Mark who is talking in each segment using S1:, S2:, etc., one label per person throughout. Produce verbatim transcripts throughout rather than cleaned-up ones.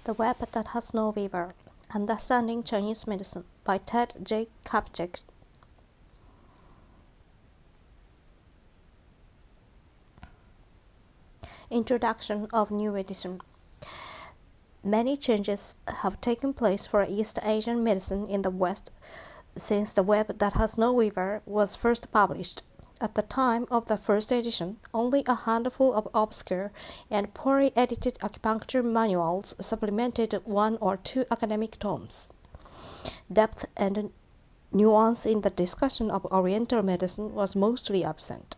S1: The Web That Has No Weaver, Understanding Chinese Medicine by Ted J. Kapczyk. Introduction of New Medicine. Many changes have taken place for East Asian medicine in the West since The Web That Has No Weaver was first published. At the time of the first edition, only a handful of obscure and poorly edited acupuncture manuals supplemented one or two academic tomes. Depth and nuance in the discussion of Oriental medicine was mostly absent.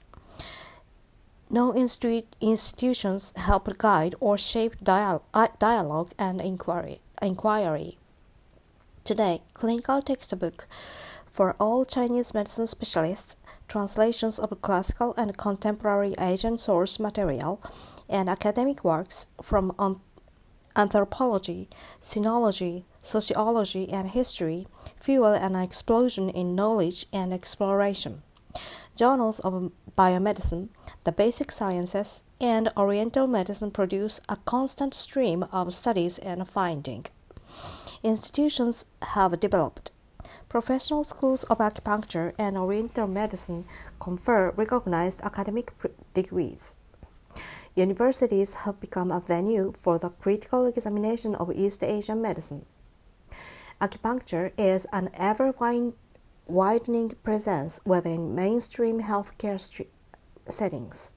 S1: No institu- institutions helped guide or shape dial- dialogue and inquiry. inquiry. Today, clinical textbook for all Chinese medicine specialists, translations of classical and contemporary Asian source material, and academic works from um, anthropology, sinology, sociology, and history fuel an explosion in knowledge and exploration. Journals of biomedicine, the basic sciences, and Oriental medicine produce a constant stream of studies and finding. Institutions have developed. Professional schools of acupuncture and Oriental medicine confer recognized academic degrees. Universities have become a venue for the critical examination of East Asian medicine. Acupuncture is an ever-widening presence within mainstream healthcare st- settings.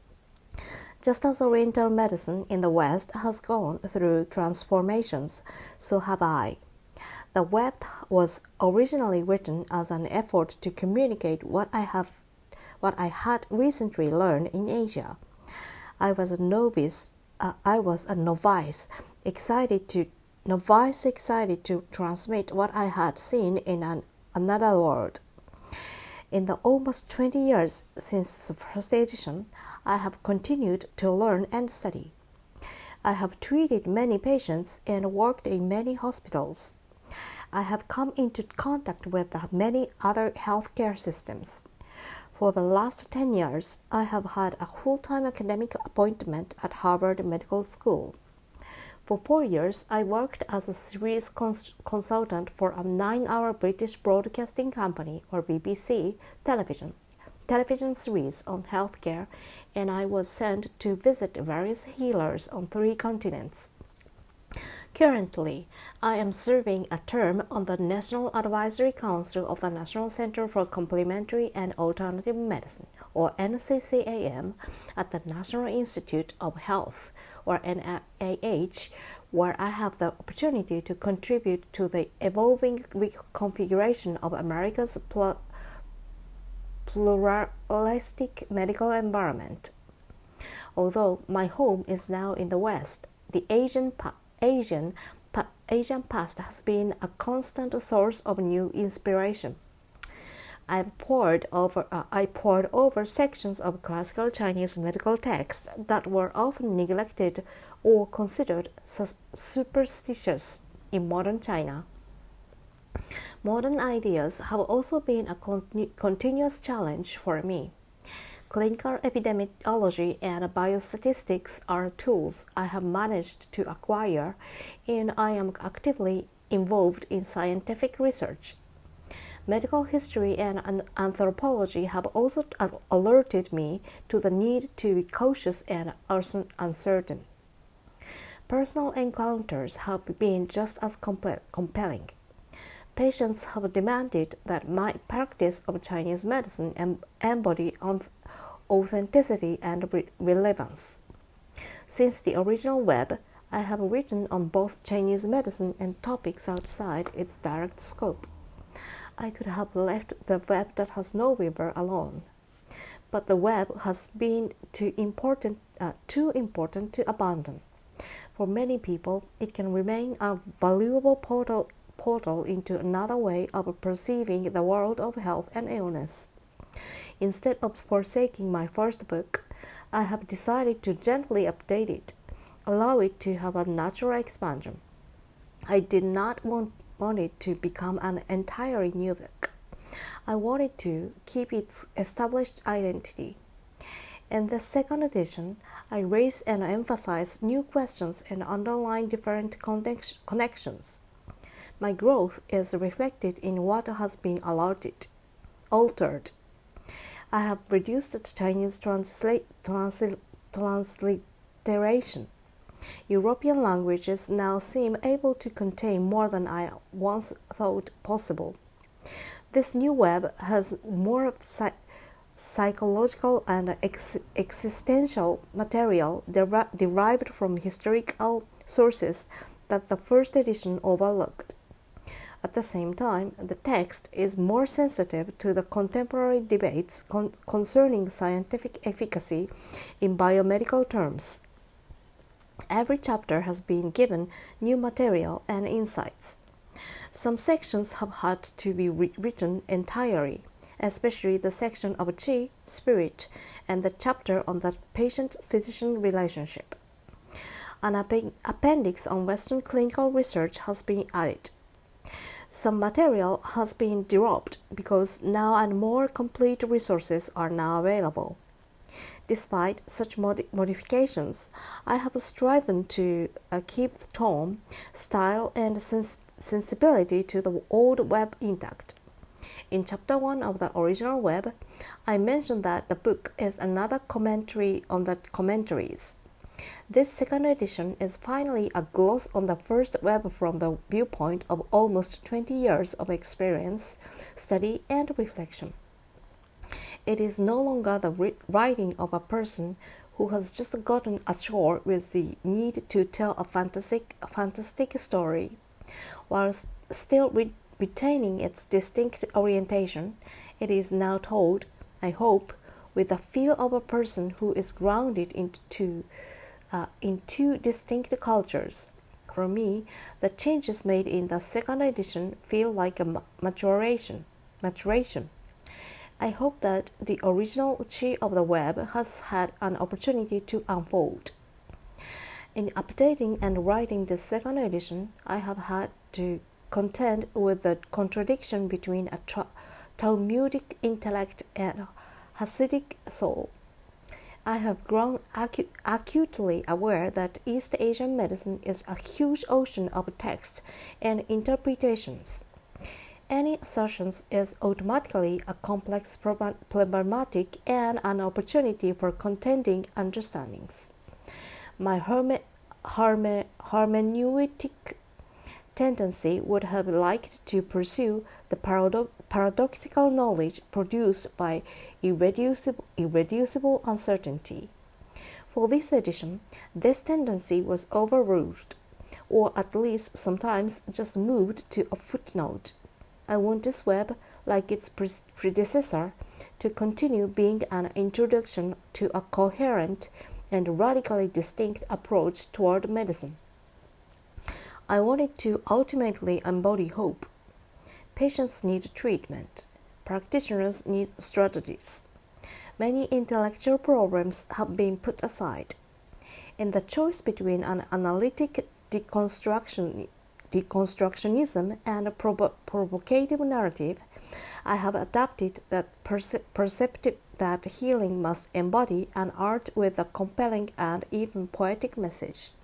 S1: Just as Oriental medicine in the West has gone through transformations, so have I. The Web was originally written as an effort to communicate what I have, what I had recently learned in Asia. I was a novice. Uh, I was a novice, excited to novice excited to transmit what I had seen in an, another world. In the almost twenty years since the first edition, I have continued to learn and study. I have treated many patients and worked in many hospitals. I have come into contact with many other healthcare systems. For the last ten years, I have had a full-time academic appointment at Harvard Medical School. For four years, I worked as a series cons- consultant for a nine-hour British broadcasting company, or B B C, television, television series on healthcare, and I was sent to visit various healers on three continents. Currently, I am serving a term on the National Advisory Council of the National Center for Complementary and Alternative Medicine, or N C C A M, at the National Institute of Health, or N I H, where I have the opportunity to contribute to the evolving reconfiguration of America's pl- pluralistic medical environment. Although my home is now in the West, the Asian pa- Asian, pa- Asian past has been a constant source of new inspiration. I poured over uh, I poured over sections of classical Chinese medical texts that were often neglected or considered su- superstitious in modern China. Modern ideas have also been a con- continuous challenge for me. Clinical epidemiology and biostatistics are tools I have managed to acquire, and I am actively involved in scientific research. Medical history and anthropology have also alerted me to the need to be cautious and uncertain. Personal encounters have been just as compelling. Patients have demanded that my practice of Chinese medicine embody authenticity and re- relevance. Since the original Web, I have written on both Chinese medicine and topics outside its direct scope. I could have left the Web That Has No Weaver alone, but the Web has been too important, uh, too important to abandon. For many people, it can remain a valuable portal, portal into another way of perceiving the world of health and illness. Instead of forsaking my first book, I have decided to gently update it, allow it to have a natural expansion. I did not want, want it to become an entirely new book. I wanted to keep its established identity. In the second edition, I raise and emphasize new questions and underline different connex- connections. My growth is reflected in what has been allotted, altered. I have reduced the Chinese translate, transl, transliteration. European languages now seem able to contain more than I once thought possible. This new web has more psy- psychological and ex- existential material der- derived from historical sources that the first edition overlooked. At the same time, the text is more sensitive to the contemporary debates con- concerning scientific efficacy in biomedical terms. Every chapter has been given new material and insights. Some sections have had to be rewritten entirely, especially the section of Qi, spirit, and the chapter on the patient-physician relationship. An appendix on Western clinical research has been added. Some material has been dropped because now and more complete resources are now available. Despite such mod- modifications, I have striven to uh, keep the tone, style, and sens- sensibility to the old web intact. In chapter one of the original web, I mentioned that the book is another commentary on the commentaries. This second edition is finally a gloss on the first web from the viewpoint of almost twenty years of experience, study, and reflection. It is no longer the writing of a person who has just gotten ashore with the need to tell a fantastic, a fantastic story. While still re- retaining its distinct orientation, it is now told, I hope, with the feel of a person who is grounded into Uh, in two distinct cultures. For me, the changes made in the second edition feel like a maturation. maturation. I hope that the original Qi of the web has had an opportunity to unfold. In updating and writing the second edition, I have had to contend with the contradiction between a tra- Talmudic intellect and Hasidic soul. I have grown acu- acutely aware that East Asian medicine is a huge ocean of texts and interpretations. Any assertions is automatically a complex problematic and an opportunity for contending understandings. My herme- herme- hermeneutic tendency would have liked to pursue the parado- paradoxical knowledge produced by irreducible, irreducible uncertainty. For this edition, this tendency was overruled, or at least sometimes just moved to a footnote. I want this web, like its pre- predecessor, to continue being an introduction to a coherent and radically distinct approach toward medicine. I wanted to ultimately embody hope. Patients need treatment. Practitioners need strategies. Many intellectual problems have been put aside. In the choice between an analytic deconstruction, deconstructionism and a provo- provocative narrative, I have adapted that perce- perceptive that healing must embody an art with a compelling and even poetic message.